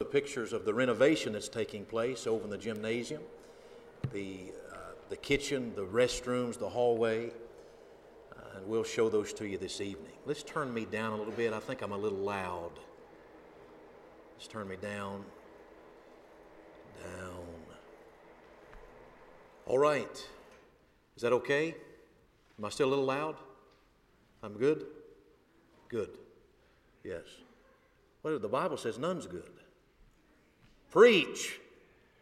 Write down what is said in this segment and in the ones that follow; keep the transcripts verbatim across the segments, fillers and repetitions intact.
pictures of the renovation that's taking place over in the gymnasium, the, uh, the kitchen, the restrooms, the hallway, uh, and we'll show those to you this evening. Let's turn me down a little bit. I think I'm a little loud. Let's turn me down, down. All right. Is that okay? Am I still a little loud? I'm good? Good. Yes. Well, the Bible says none's good. Preach.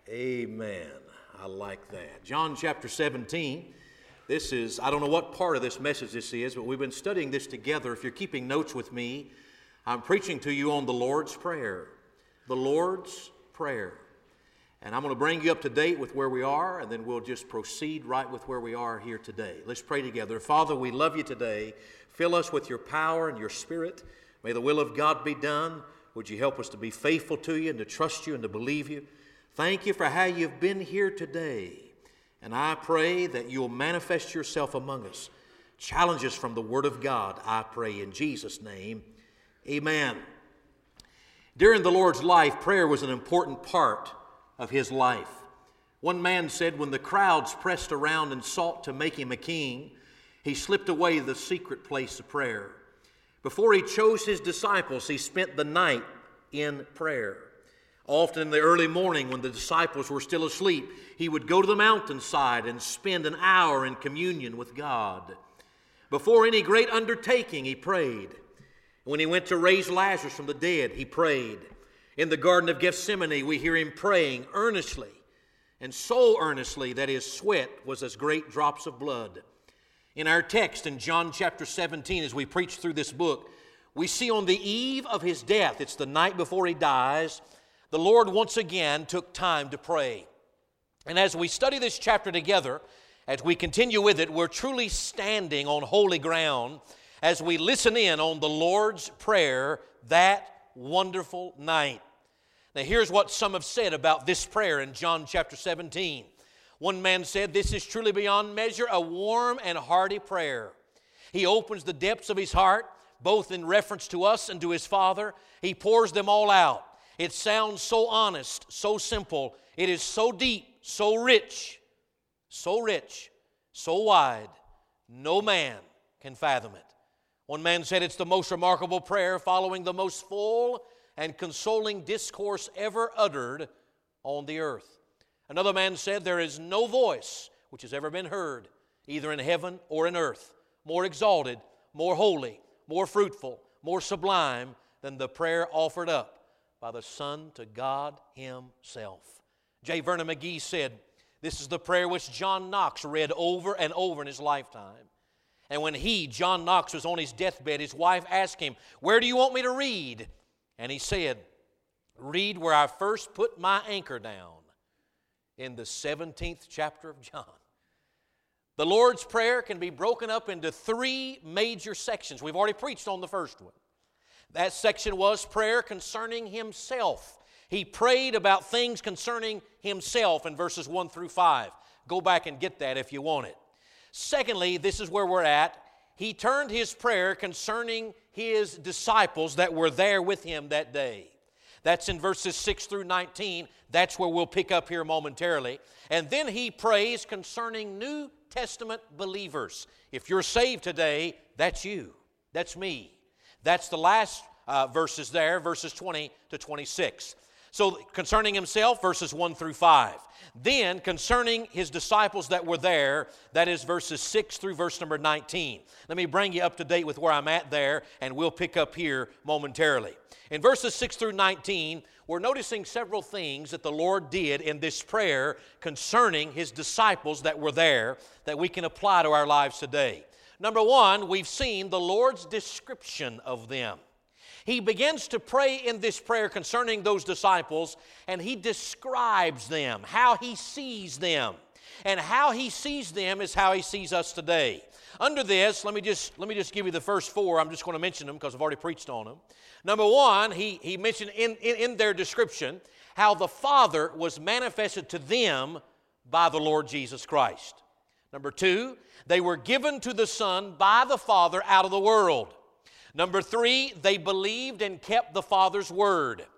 Amen. I like that. John chapter seventeen. This is, I don't know what part of this message this is, but we've been studying this together. If you're keeping notes with me, I'm preaching to you on the Lord's Prayer. The Lord's Prayer. And I'm going to bring you up to date with where we are, and then we'll just proceed right with where we are here today. Let's pray together. Father, we love you today. Fill us with your power and your spirit. May the will of God be done. Would you help us to be faithful to you and to trust you and to believe you? Thank you for how you've been here today. And I pray that you'll manifest yourself among us. Challenge us from the Word of God, I pray in Jesus' name. Amen. During the Lord's life, prayer was an important part of his life. One man said when the crowds pressed around and sought to make him a king, he slipped away the secret place of prayer. Before he chose his disciples, he spent the night in prayer. Often in the early morning when the disciples were still asleep, he would go to the mountainside and spend an hour in communion with God. Before any great undertaking, he prayed. When he went to raise Lazarus from the dead, he prayed. In the Garden of Gethsemane, we hear him praying earnestly, and so earnestly that his sweat was as great drops of blood. In our text in John chapter seventeen, as we preach through this book, we see on the eve of his death, it's the night before he dies, the Lord once again took time to pray. And as we study this chapter together, as we continue with it, we're truly standing on holy ground as we listen in on the Lord's Prayer that wonderful night. Now here's what some have said about this prayer in John chapter seventeen. One man said, "This is truly beyond measure a warm and hearty prayer." He opens the depths of his heart, both in reference to us and to his Father. He pours them all out. It sounds so honest, so simple. It is so deep, so rich, so rich, so wide, no man can fathom it. One man said it's the most remarkable prayer following the most full and consoling discourse ever uttered on the earth. Another man said there is no voice which has ever been heard, either in heaven or in earth, more exalted, more holy, more fruitful, more sublime than the prayer offered up by the Son to God Himself. J. Vernon McGee said, this is the prayer which John Knox read over and over in his lifetime. And when he, John Knox, was on his deathbed, his wife asked him, "Where do you want me to read?" And he said, "Read where I first put my anchor down, in the seventeenth chapter of John." The Lord's Prayer can be broken up into three major sections. We've already preached on the first one. That section was prayer concerning Himself. He prayed about things concerning Himself in verses one through five. Go back and get that if you want it. Secondly, this is where we're at. He turned his prayer concerning His disciples that were there with Him that day. That's in verses six through nineteen. That's where we'll pick up here momentarily. And then he prays concerning New Testament believers. If you're saved today, that's you. That's me. That's the last uh, verses there, verses twenty to twenty-six. So concerning himself, verses one through five. Then concerning his disciples that were there, that is verses six through verse number nineteen. Let me bring you up to date with where I'm at there, and we'll pick up here momentarily. In verses six through nineteen, we're noticing several things that the Lord did in this prayer concerning His disciples that were there that we can apply to our lives today. Number one, we've seen the Lord's description of them. He begins to pray in this prayer concerning those disciples, and He describes them, how He sees them. And how He sees them is how He sees us today. Under this, let me just, let me just give you the first four. I'm just going to mention them because I've already preached on them. Number one, he, he mentioned in, in, in their description how the Father was manifested to them by the Lord Jesus Christ. Number two, they were given to the Son by the Father out of the world. Number three, they believed and kept the Father's word.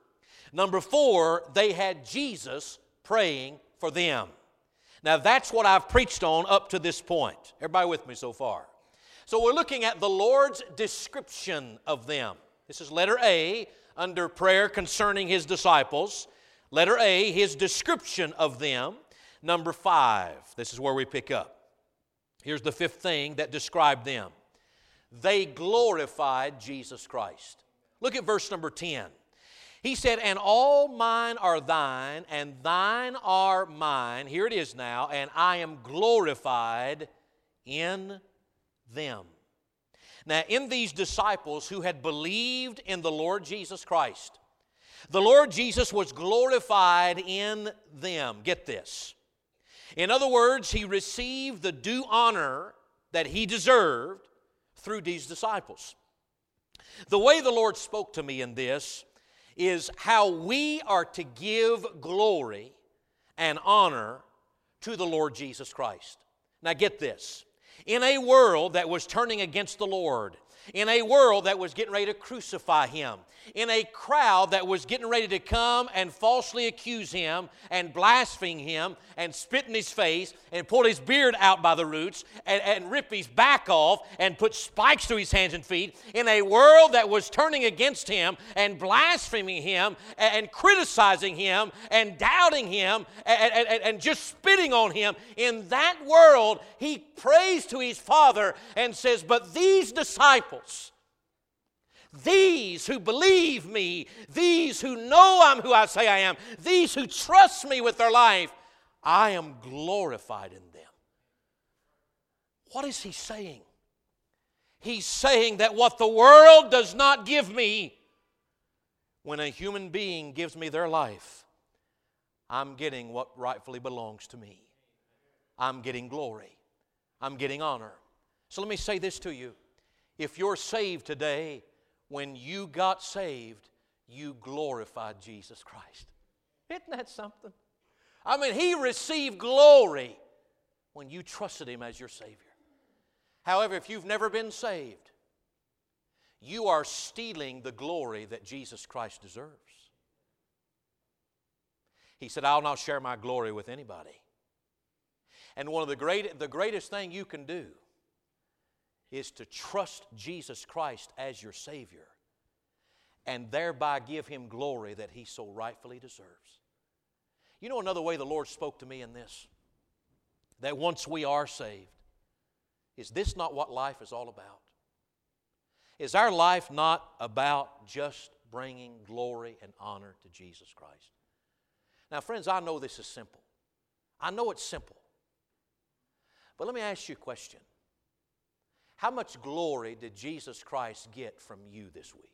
Number four, they had Jesus praying for them. Now that's what I've preached on up to this point. Everybody with me so far? So we're looking at the Lord's description of them. This is letter A under prayer concerning His disciples. Letter A, His description of them. Number five, this is where we pick up. Here's the fifth thing that described them. They glorified Jesus Christ. Look at verse number ten. He said, and all mine are thine, and thine are mine. Here it is now, and I am glorified in them. Now, in these disciples who had believed in the Lord Jesus Christ, the Lord Jesus was glorified in them. Get this. In other words, He received the due honor that He deserved through these disciples. The way the Lord spoke to me in this is how we are to give glory and honor to the Lord Jesus Christ. Now get this. In a world that was turning against the Lord, in a world that was getting ready to crucify Him, in a crowd that was getting ready to come and falsely accuse Him and blaspheme Him and spit in His face and pull His beard out by the roots and, and rip His back off and put spikes through His hands and feet, in a world that was turning against Him and blaspheming Him and, and criticizing Him and doubting Him and, and, and just spitting on Him, in that world He prays to His Father and says, but these disciples, these who believe me, these who know I'm who I say I am, these who trust me with their life, I am glorified in them. What is He saying? He's saying that what the world does not give me, when a human being gives me their life, I'm getting what rightfully belongs to me. I'm getting glory. I'm getting honor. So let me say this to you. If you're saved today, when you got saved, you glorified Jesus Christ. Isn't that something? I mean, He received glory when you trusted Him as your Savior. However, if you've never been saved, you are stealing the glory that Jesus Christ deserves. He said, I'll not share my glory with anybody. And one of the great, the greatest thing you can do is to trust Jesus Christ as your Savior and thereby give Him glory that He so rightfully deserves. You know another way the Lord spoke to me in this? That once we are saved, is this not what life is all about? Is our life not about just bringing glory and honor to Jesus Christ? Now, friends, I know this is simple. I know it's simple. But let me ask you a question. How much glory did Jesus Christ get from you this week?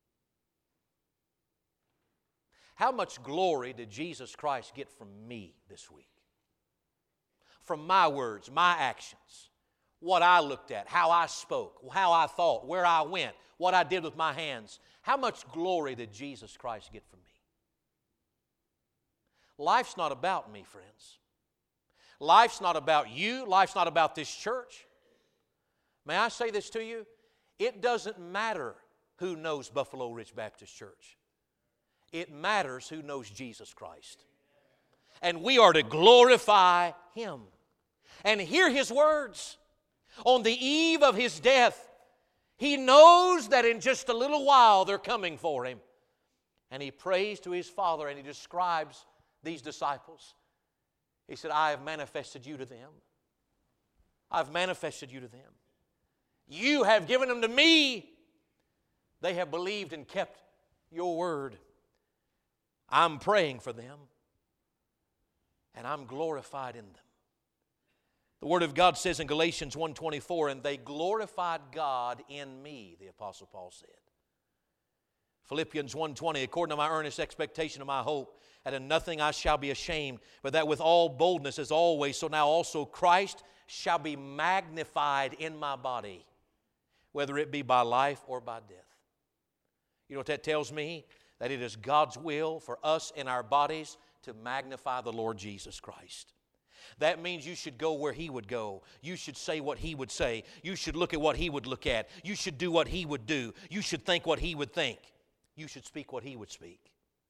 How much glory did Jesus Christ get from me this week? From my words, my actions, what I looked at, how I spoke, how I thought, where I went, what I did with my hands. How much glory did Jesus Christ get from me? Life's not about me, friends. Life's not about you. Life's not about this church. May I say this to you? It doesn't matter who knows Buffalo Ridge Baptist Church. It matters who knows Jesus Christ. And we are to glorify Him and hear His words. On the eve of His death, He knows that in just a little while they're coming for Him. And He prays to His Father and He describes these disciples. He said, I have manifested you to them. I've manifested you to them. You have given them to me. They have believed and kept your word. I'm praying for them, and I'm glorified in them. The Word of God says in Galatians one twenty-four, and they glorified God in me, the Apostle Paul said. Philippians one twenty, according to my earnest expectation of my hope, that in nothing I shall be ashamed, but that with all boldness as always, so now also Christ shall be magnified in my body, whether it be by life or by death. You know what that tells me? That it is God's will for us in our bodies to magnify the Lord Jesus Christ. That means you should go where He would go. You should say what He would say. You should look at what He would look at. You should do what He would do. You should think what He would think. You should speak what He would speak.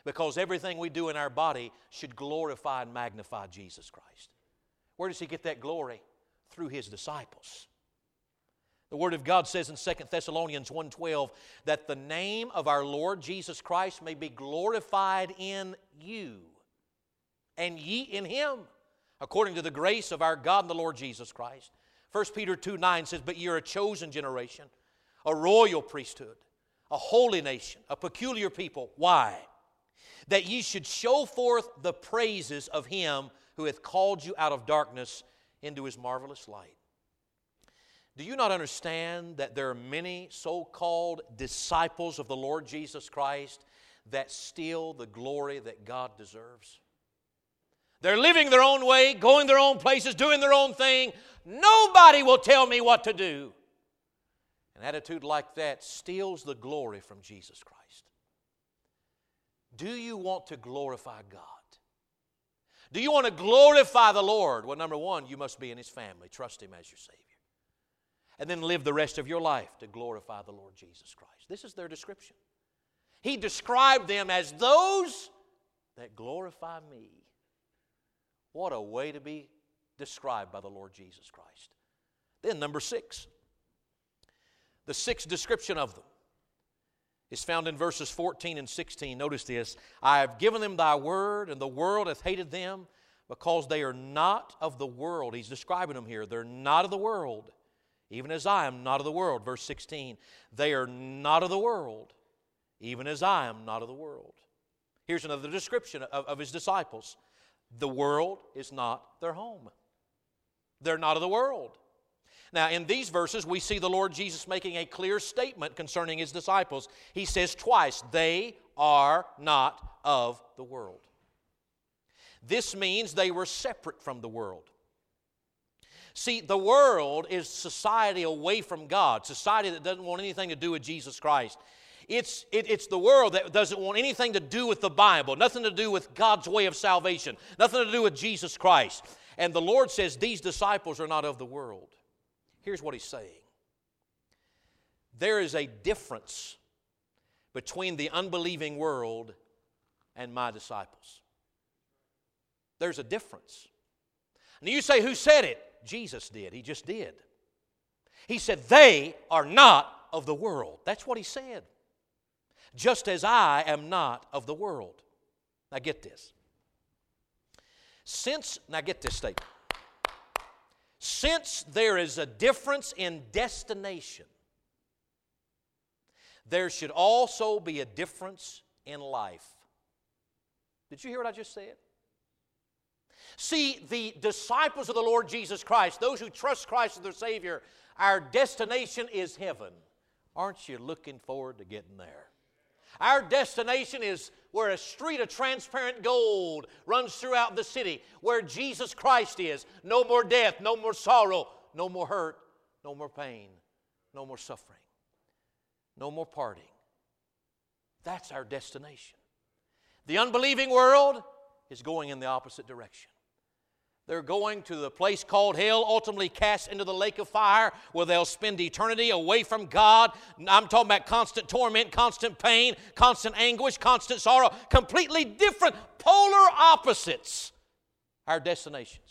Because everything we do in our body should glorify and magnify Jesus Christ. Where does He get that glory? Through His disciples. The Word of God says in Second Thessalonians one twelve that the name of our Lord Jesus Christ may be glorified in you, and ye in Him, according to the grace of our God and the Lord Jesus Christ. First Peter two nine says, but ye are a chosen generation, a royal priesthood, a holy nation, a peculiar people. Why? That ye should show forth the praises of Him who hath called you out of darkness into His marvelous light. Do you not understand that there are many so-called disciples of the Lord Jesus Christ that steal the glory that God deserves? They're living their own way, going their own places, doing their own thing. Nobody will tell me what to do. An attitude like that steals the glory from Jesus Christ. Do you want to glorify God? Do you want to glorify the Lord? Well, number one, you must be in His family. Trust Him as your Savior. And then live the rest of your life to glorify the Lord Jesus Christ. This is their description. He described them as those that glorify me. What a way to be described by the Lord Jesus Christ. Then number six. The sixth description of them is found in verses fourteen and sixteen. Notice this. I have given them thy word, and the world hath hated them, because they are not of the world. He's describing them here. They're not of the world, even as I am not of the world. Verse sixteen. They are not of the world, even as I am not of the world. Here's another description of, of His disciples. The world is not their home. They're not of the world. Now, in these verses, we see the Lord Jesus making a clear statement concerning His disciples. He says twice, they are not of the world. This means they were separate from the world. See, the world is society away from God, society that doesn't want anything to do with Jesus Christ. It's, it, it's the world that doesn't want anything to do with the Bible, nothing to do with God's way of salvation, nothing to do with Jesus Christ. And the Lord says these disciples are not of the world. Here's what He's saying. There is a difference between the unbelieving world and my disciples. There's a difference. Now you say, who said it? Jesus did. He just did. He said, they are not of the world. That's what He said. Just as I am not of the world. Now get this. Since, now get this statement. Since there is a difference in destination, there should also be a difference in life. Did you hear what I just said? See, the disciples of the Lord Jesus Christ, those who trust Christ as their Savior, our destination is heaven. Aren't you looking forward to getting there? Our destination is where a street of transparent gold runs throughout the city, where Jesus Christ is. No more death, no more sorrow, no more hurt, no more pain, no more suffering, no more parting. That's our destination. The unbelieving world is going in the opposite direction. They're going to the place called hell, ultimately cast into the lake of fire, where they'll spend eternity away from God. I'm talking about constant torment, constant pain, constant anguish, constant sorrow. Completely different, polar opposites, our destinations.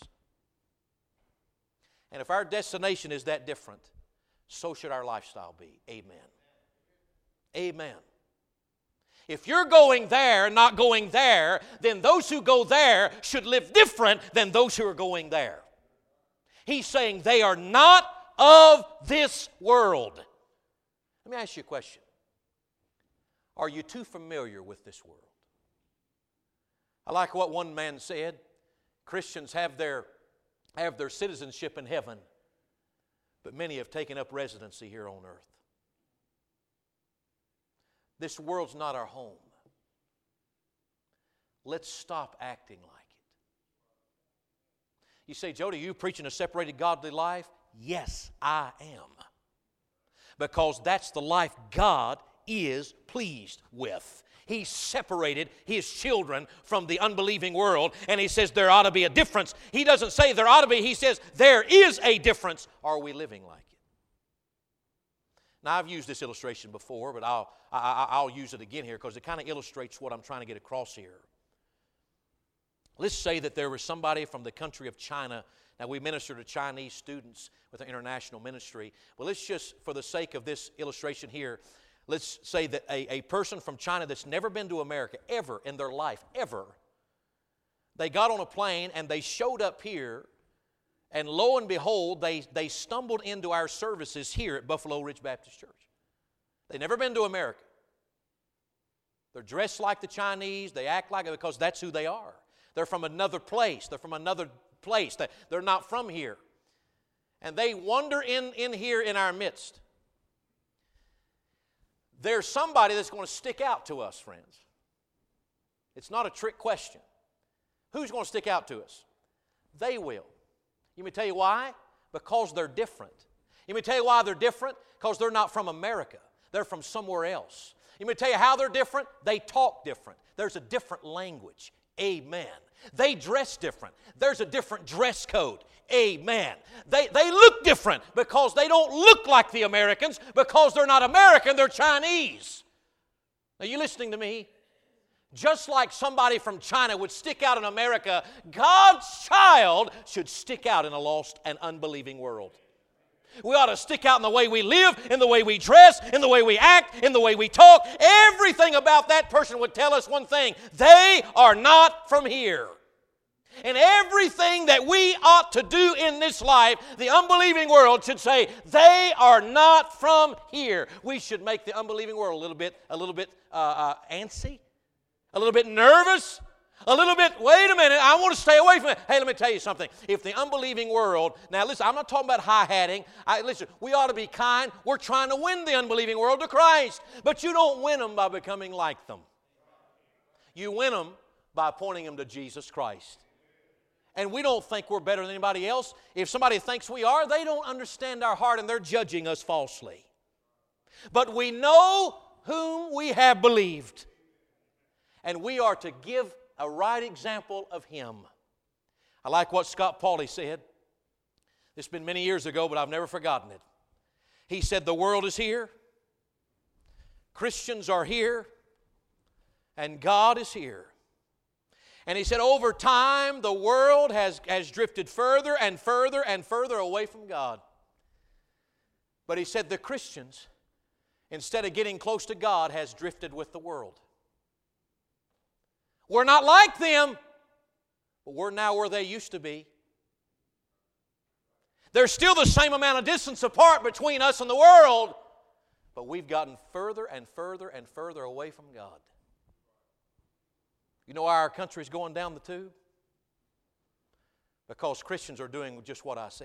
And if our destination is that different, so should our lifestyle be. Amen. Amen. If you're going there and not going there, then those who go there should live different than those who are going there. He's saying they are not of this world. Let me ask you a question. Are you too familiar with this world? I like what one man said. Christians have their, have their citizenship in heaven, but many have taken up residency here on earth. This world's not our home. Let's stop acting like it. You say, Jody, are you preaching a separated godly life? Yes, I am. Because that's the life God is pleased with. He separated His children from the unbelieving world, and He says there ought to be a difference. He doesn't say there ought to be, He says there is a difference. Are we living like it? Now, I've used this illustration before, but I'll, I, I'll use it again here because it kind of illustrates what I'm trying to get across here. Let's say that there was somebody from the country of China. Now, we minister to Chinese students with our international ministry. Well, let's just, for the sake of this illustration here, let's say that a, a person from China that's never been to America, ever in their life, ever, they got on a plane and they showed up here, and lo and behold, they, they stumbled into our services here at Buffalo Ridge Baptist Church. They've never been to America. They're dressed like the Chinese. They act like it because that's who they are. They're from another place. They're from another place. They're not from here. And they wander in, in here in our midst. There's somebody that's going to stick out to us, friends. It's not a trick question. Who's going to stick out to us? They will. You may tell you why? Because they're different. You may tell you why they're different? Because they're not from America. They're from somewhere else. You may tell you how they're different? They talk different. There's a different language. Amen. They dress different. There's a different dress code. Amen. They, they look different because they don't look like the Americans, because they're not American, they're Chinese. Are you listening to me? Just like somebody from China would stick out in America, God's child should stick out in a lost and unbelieving world. We ought to stick out in the way we live, in the way we dress, in the way we act, in the way we talk. Everything about that person would tell us one thing: they are not from here. And everything that we ought to do in this life, the unbelieving world should say, they are not from here. We should make the unbelieving world a little bit, a little bit uh, uh, antsy, a little bit nervous, a little bit, wait a minute, I want to stay away from it. Hey, let me tell you something. If the unbelieving world, now listen, I'm not talking about high-hatting. I, listen, we ought to be kind. We're trying to win the unbelieving world to Christ. But you don't win them by becoming like them. You win them by pointing them to Jesus Christ. And we don't think we're better than anybody else. If somebody thinks we are, they don't understand our heart and they're judging us falsely. But we know whom we have believed. And we are to give a right example of Him. I like what Scott Pauley said. This has been many years ago, but I've never forgotten it. He said, the world is here, Christians are here, and God is here. And he said, over time, the world has, has drifted further and further and further away from God. But he said, the Christians, instead of getting close to God, has drifted with the world. We're not like them, but we're now where they used to be. There's still the same amount of distance apart between us and the world, but we've gotten further and further and further away from God. You know why our country's going down the tube? Because Christians are doing just what I said.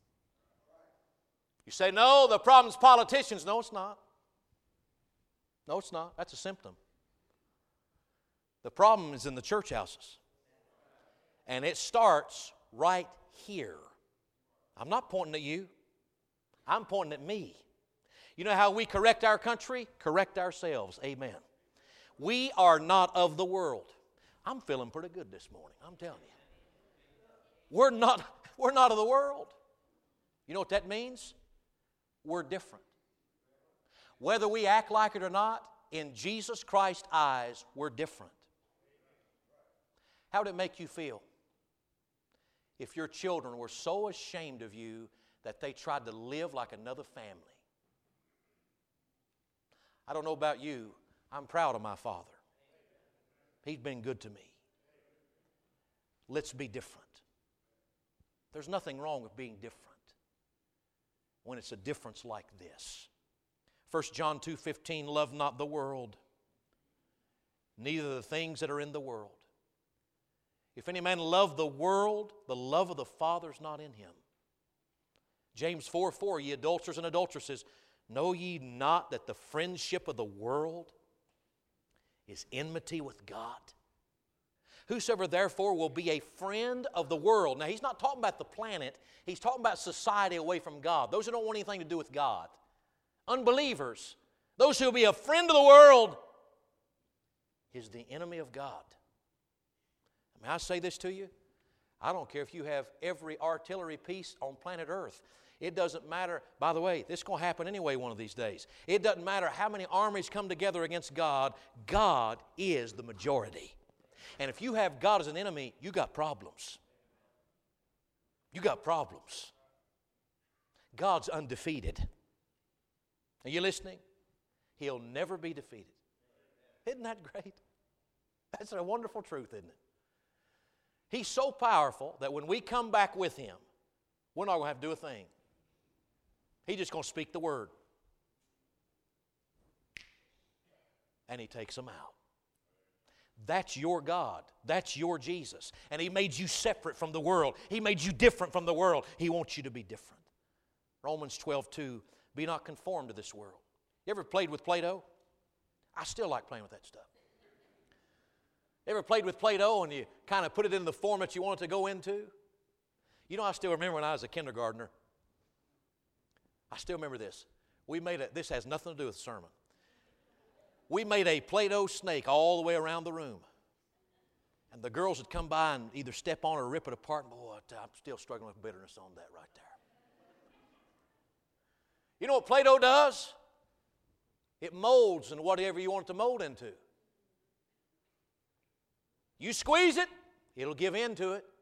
You say, no, the problem's politicians. No, it's not. No, it's not. That's a symptom. The problem is in the church houses. And it starts right here. I'm not pointing at you. I'm pointing at me. You know how we correct our country? Correct ourselves. Amen. We are not of the world. I'm feeling pretty good this morning. I'm telling you. We're not, we're not of the world. You know what that means? We're different. Whether we act like it or not, in Jesus Christ's eyes, we're different. How would it make you feel if your children were so ashamed of you that they tried to live like another family? I don't know about you. I'm proud of my father. He's been good to me. Let's be different. There's nothing wrong with being different when it's a difference like this. First John two fifteen, love not the world, neither the things that are in the world. If any man love the world, the love of the Father is not in him. James four four, ye adulterers and adulteresses, know ye not that the friendship of the world is enmity with God? Whosoever therefore will be a friend of the world. Now he's not talking about the planet. He's talking about society away from God. Those who don't want anything to do with God. Unbelievers. Those who will be a friend of the world is the enemy of God. May I say this to you? I don't care if you have every artillery piece on planet Earth. It doesn't matter, by the way, this is going to happen anyway one of these days. It doesn't matter how many armies come together against God, God is the majority. And if you have God as an enemy, you got problems. You got problems. God's undefeated. Are you listening? He'll never be defeated. Isn't that great? That's a wonderful truth, isn't it? He's so powerful that when we come back with Him, we're not going to have to do a thing. He's just going to speak the word. And He takes them out. That's your God. That's your Jesus. And He made you separate from the world. He made you different from the world. He wants you to be different. Romans twelve two, be not conformed to this world. You ever played with Play-Doh? I still like playing with that stuff. You ever played with Play-Doh and you kind of put it in the form that you want it to go into? You know, I still remember when I was a kindergartner. I still remember this. We made a, this has nothing to do with the sermon. We made a Play-Doh snake all the way around the room. And the girls would come by and either step on it or rip it apart. And boy, I'm still struggling with bitterness on that right there. You know what Play-Doh does? It molds in whatever you want it to mold into. You squeeze it, it'll give in to it.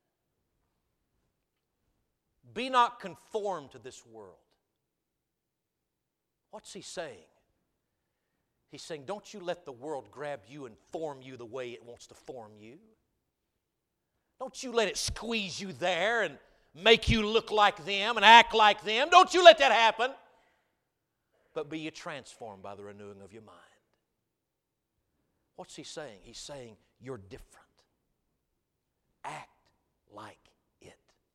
Be not conformed to this world. What's He saying? He's saying, don't you let the world grab you and form you the way it wants to form you. Don't you let it squeeze you there and make you look like them and act like them. Don't you let that happen. But be ye transformed by the renewing of your mind. What's He saying? He's saying, you're different. Act like it.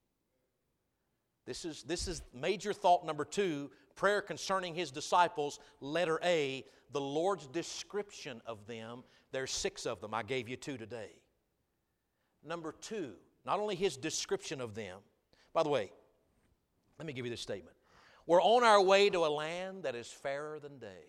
This is, this is major thought number two, prayer concerning His disciples, letter A, the Lord's description of them. There's six of them. I gave you two today. Number two, not only His description of them. By the way, let me give you this statement. We're on our way to a land that is fairer than day.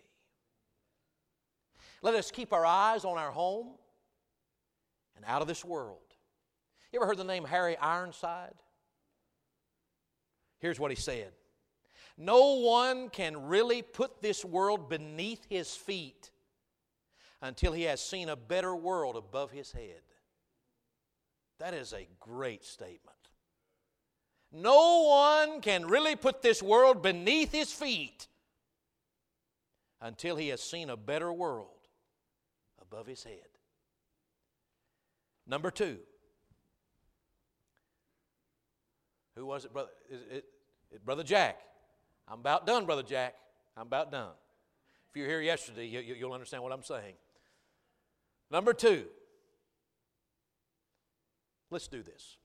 Let us keep our eyes on our home and out of this world. You ever heard the name Harry Ironside? Here's what he said. No one can really put this world beneath his feet until he has seen a better world above his head. That is a great statement. No one can really put this world beneath his feet until he has seen a better world above his head. Number two. Who was it, brother? Is it, it, Brother Jack. I'm about done, Brother Jack. I'm about done. If you were here yesterday, you, you, you'll understand what I'm saying. Number two. Let's do this.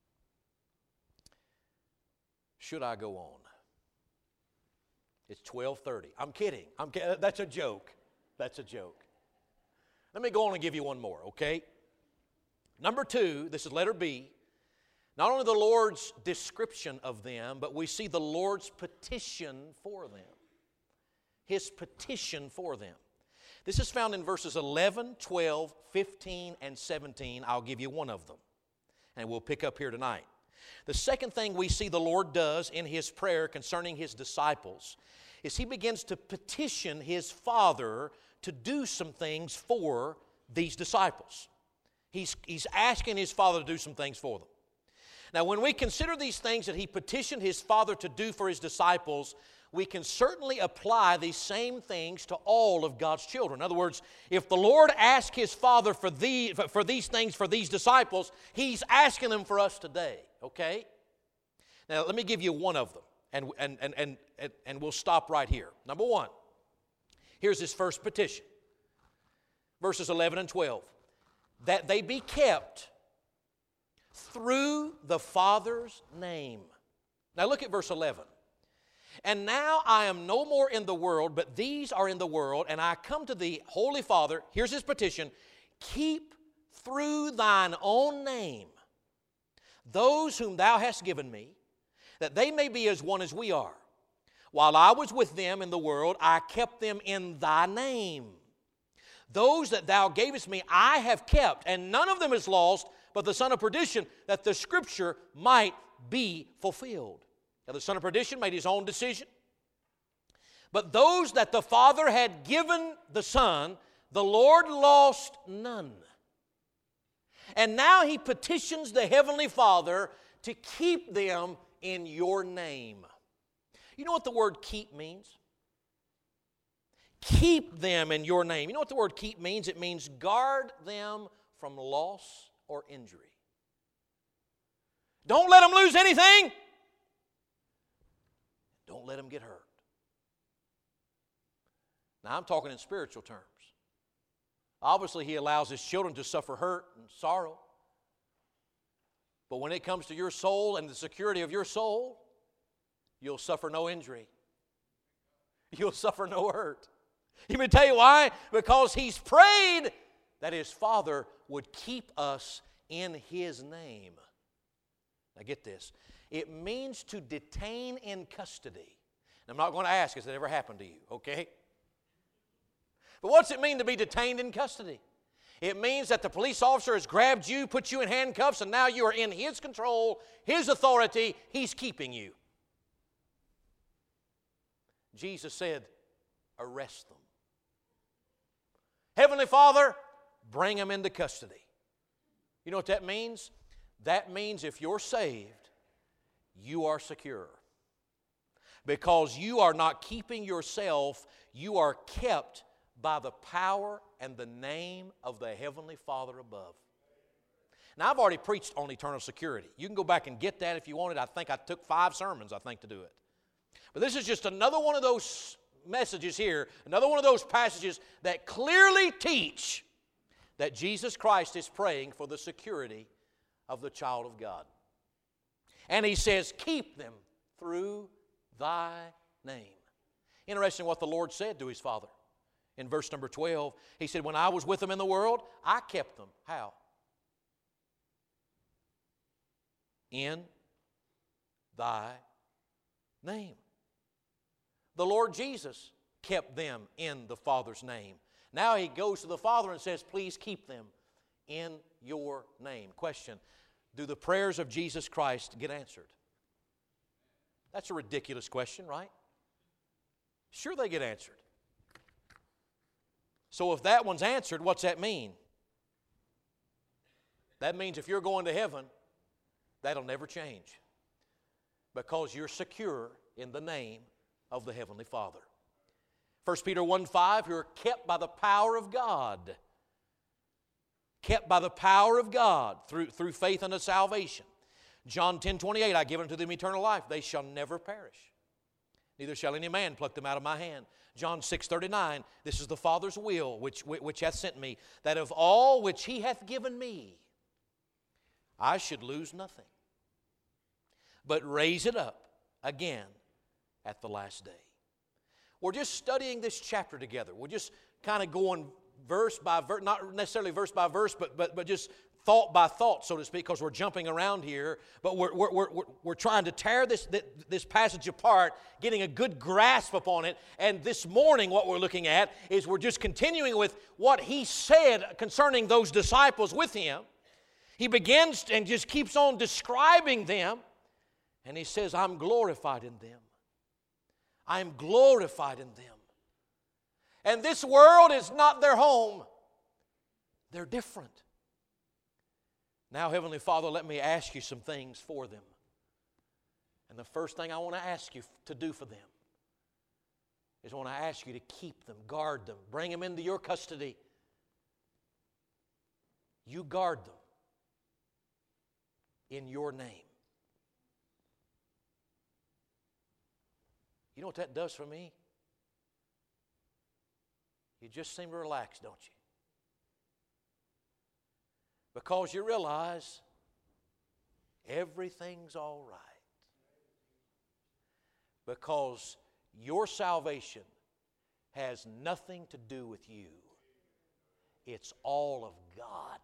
Should I go on? It's twelve thirty. I'm kidding. I'm kidding. That's a joke. That's a joke. Let me go on and give you one more, okay? Number two, this is letter B. Not only the Lord's description of them, but we see the Lord's petition for them. His petition for them. This is found in verses eleven, twelve, fifteen, and seventeen. I'll give you one of them. And we'll pick up here tonight. The second thing we see the Lord does in His prayer concerning His disciples is He begins to petition His Father to do some things for these disciples. He's, he's asking His Father to do some things for them. Now, when we consider these things that He petitioned His Father to do for His disciples, we can certainly apply these same things to all of God's children. In other words, if the Lord asked His Father for, the, for these things for these disciples, He's asking them for us today, okay? Now, let me give you one of them, and, and, and, and, and, and we'll stop right here. Number one, here's His first petition, verses eleven and twelve. That they be kept through the Father's name. Now look at verse eleven. And now I am no more in the world, but these are in the world, and I come to thee, Holy Father, here's his petition, keep through thine own name those whom thou hast given me, that they may be as one as we are. While I was with them in the world, I kept them in thy name. Those that thou gavest me I have kept, and none of them is lost, but the son of perdition, that the scripture might be fulfilled. Now, the son of perdition made his own decision. But those that the Father had given the Son, the Lord lost none. And now He petitions the Heavenly Father to keep them in your name. You know what the word keep means? Keep them in your name. You know what the word keep means? It means guard them from loss or injury. Don't let them lose anything. Don't let them get hurt. Now, I'm talking in spiritual terms. Obviously, He allows His children to suffer hurt and sorrow. But when it comes to your soul and the security of your soul, you'll suffer no injury. You'll suffer no hurt. Let me tell you why. Because He's prayed that His Father would keep us in His name. Now get this. It means to detain in custody. And I'm not going to ask, has that ever happened to you, okay? But what's it mean to be detained in custody? It means that the police officer has grabbed you, put you in handcuffs, and now you are in his control, his authority. He's keeping you. Jesus said, arrest them. Heavenly Father, bring them into custody. You know what that means? That means if you're saved, you are secure. Because you are not keeping yourself, you are kept by the power and the name of the Heavenly Father above. Now, I've already preached on eternal security. You can go back and get that if you want it. I think I took five sermons, I think, to do it. But this is just another one of those messages here, another one of those passages that clearly teach that Jesus Christ is praying for the security of the child of God. And He says, keep them through Thy name. Interesting what the Lord said to His Father. In verse number twelve, He said, when I was with them in the world, I kept them. How? In Thy name. The Lord Jesus kept them in the Father's name. Now He goes to the Father and says, please keep them in your name. Question, do the prayers of Jesus Christ get answered? That's a ridiculous question, right? Sure, they get answered. So if that one's answered, what's that mean? That means if you're going to heaven, that'll never change. Because you're secure in the name of the Heavenly Father. First Peter one five, you're kept by the power of God. Kept by the power of God through, through faith unto salvation. John ten twenty-eight, I give unto them eternal life. They shall never perish. Neither shall any man pluck them out of my hand. John six thirty-nine, this is the Father's will which, which hath sent me, that of all which He hath given me, I should lose nothing, but raise it up again at the last day. We're just studying this chapter together. We're just kind of going verse by verse, not necessarily verse by verse, but, but, but just thought by thought, so to speak, because we're jumping around here. But we're, we're, we're, we're trying to tear this, this passage apart, getting a good grasp upon it. And this morning what we're looking at is we're just continuing with what He said concerning those disciples with Him. He begins and just keeps on describing them. And He says, I'm glorified in them. I'm glorified in them. And this world is not their home. They're different. Now, Heavenly Father, let me ask you some things for them. And the first thing I want to ask you to do for them is I want to ask you to keep them, guard them, bring them into your custody. You guard them in your name. You know what that does for me? You just seem to relax, don't you? Because you realize everything's all right. Because your salvation has nothing to do with you. It's all of God.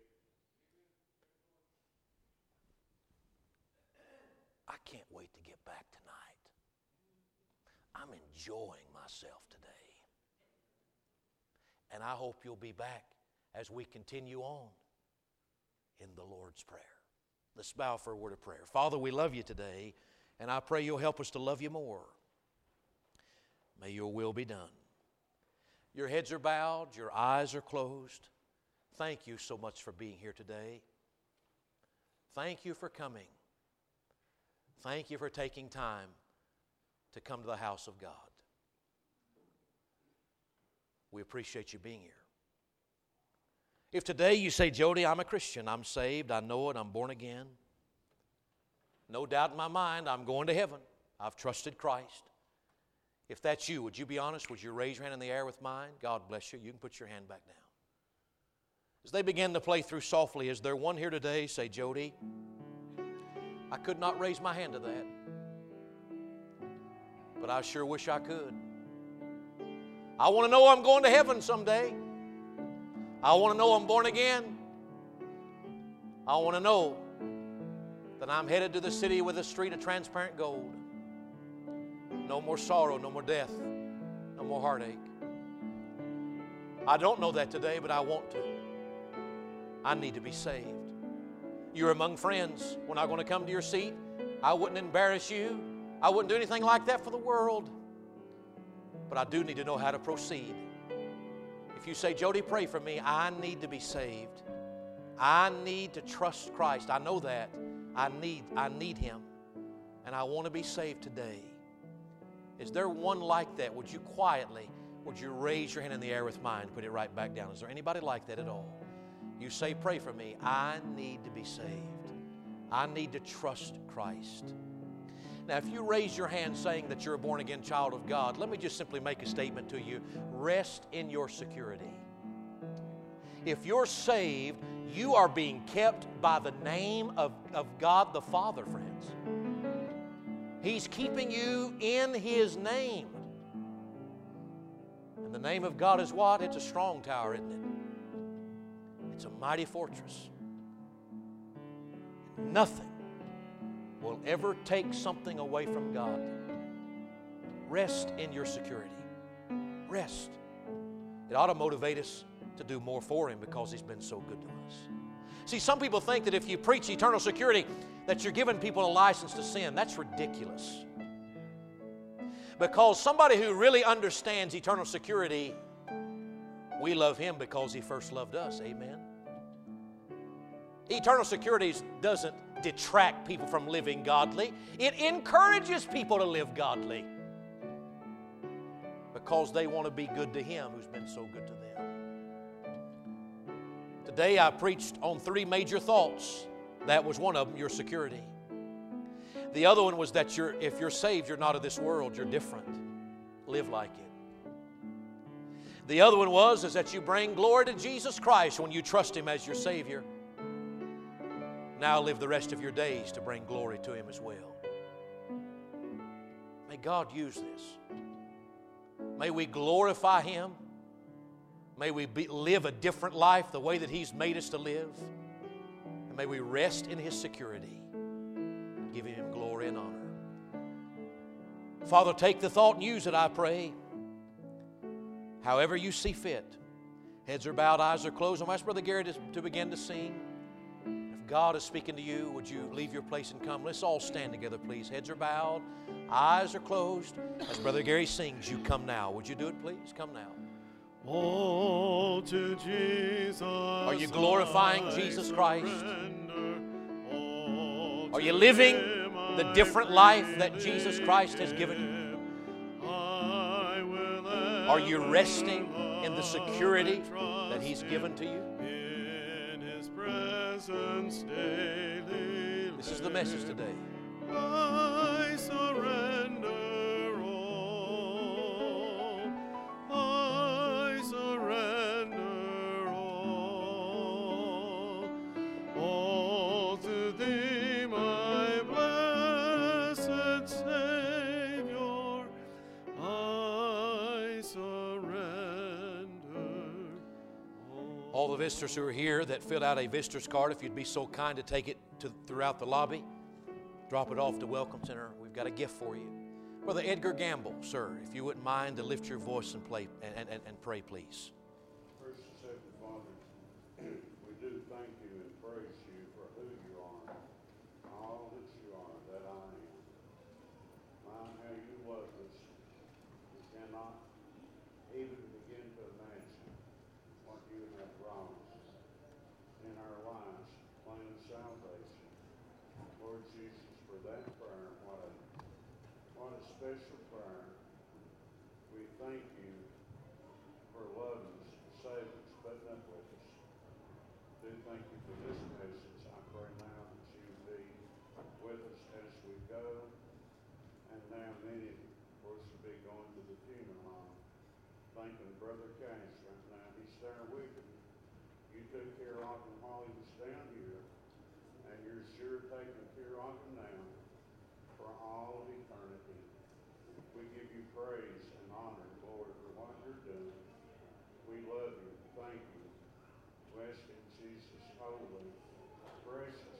I can't wait to get back tonight. I'm enjoying myself today. And I hope you'll be back as we continue on in the Lord's Prayer. Let's bow for a word of prayer. Father, we love you today. And I pray You'll help us to love You more. May Your will be done. Your heads are bowed, your eyes are closed. Thank you so much for being here today. Thank you for coming. Thank you for taking time to come to the house of God. We appreciate you being here. If today you say, Jody, I'm a Christian, I'm saved, I know it, I'm born again. No doubt in my mind, I'm going to heaven. I've trusted Christ. If that's you, would you be honest? Would you raise your hand in the air with mine? God bless you. You can put your hand back down. As they begin to play through softly, is there one here today, say, Jody, I could not raise my hand to that, but I sure wish I could. I want to know I'm going to heaven someday. I want to know I'm born again. I want to know that I'm headed to the city with a street of transparent gold. No more sorrow, no more death, no more heartache. I don't know that today, but I want to. I need to be saved. You're among friends. We're not going to come to your seat. I wouldn't embarrass you. I wouldn't do anything like that for the world. But I do need to know how to proceed. If you say, Jody, pray for me, I need to be saved. I need to trust Christ. I know that. I need, I need Him. And I want to be saved today. Is there one like that? Would you quietly, would you raise your hand in the air with mine and put it right back down? Is there anybody like that at all? You say, pray for me. I need to be saved. I need to trust Christ. Now, if you raise your hand saying that you're a born-again child of God, let me just simply make a statement to you. Rest in your security. If you're saved, you are being kept by the name of, of God the Father, friends. He's keeping you in His name. And the name of God is what? It's a strong tower, isn't it? It's a mighty fortress. Nothing will ever take something away from God. Rest in your security. Rest. It ought to motivate us to do more for Him because He's been so good to us. See, some people think that if you preach eternal security, that you're giving people a license to sin. That's ridiculous. Because somebody who really understands eternal security, we love Him because He first loved us. Amen. Eternal security doesn't detract people from living godly. It encourages people to live godly because they want to be good to Him who's been so good to them. Today I preached on three major thoughts. That was one of them, your security. The other one was that you're, if you're saved, you're not of this world, you're different. Live like it. The other one was is that you bring glory to Jesus Christ when you trust Him as your Savior. Now live the rest of your days to bring glory to Him as well. May God use this. May we glorify Him. May we be, live a different life the way that He's made us to live. And may we rest in His security, giving Him glory and honor. Father, take the thought and use it, I pray. However you see fit. Heads are bowed, eyes are closed. I'm asking Brother Gary to, to begin to sing. If God is speaking to you, would you leave your place and come? Let's all stand together, please. Heads are bowed, eyes are closed. As Brother Gary sings, you come now. Would you do it, please? Come now. All to Jesus. Are you glorifying Jesus Christ? Are you living the different life that Jesus Christ has given you? Are you resting in the security that He's given to you? This is the message today. I surrender all. I surrender all. All to Thee, my blessed Savior. I surrender all. All the visitors who are here that filled out a visitor's card, if you'd be so kind to take it to, throughout the lobby, drop it off to Welcome Center. We've got a gift for you. Brother Edgar Gamble, sir, if you wouldn't mind to lift your voice and, play, and, and, and pray, please. Gracious Heavenly Father, we do thank you and praise you for who you are, all that you are, that I am. for that prayer. What a, what a special prayer. We thank you for loving us, for saving us, putting up with us. Do thank you for this message. I pray now that you be with us as we go. And now many, of course, will be going to the funeral home. Thanking Brother Cash right now. He's there with him. You took care of him while he was down here. And you're sure taking care of him now for all of eternity. We give you praise and honor, Lord, for what you're doing. We love you. Thank you. Bless in Jesus' holy, precious